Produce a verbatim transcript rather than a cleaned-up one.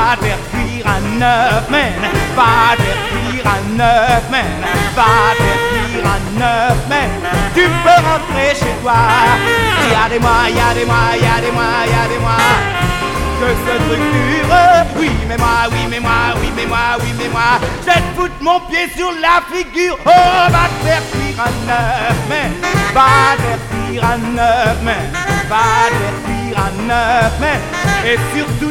va te faire cuire à neuf men, va te faire cuire à neuf men, va te faire cuire à neuf men. Tu peux rentrer chez toi. Y'a des mois, y'a des mois, y'a des mois, y'a des mois que ce truc dure. Oui mais moi, oui mais moi, oui mais moi, oui mais moi, je vais te foutre mon pied sur la figure. Oh, va te faire cuire à neuf men, va te faire cuire à neuf men, va te faire cuire à neuf men. Et surtout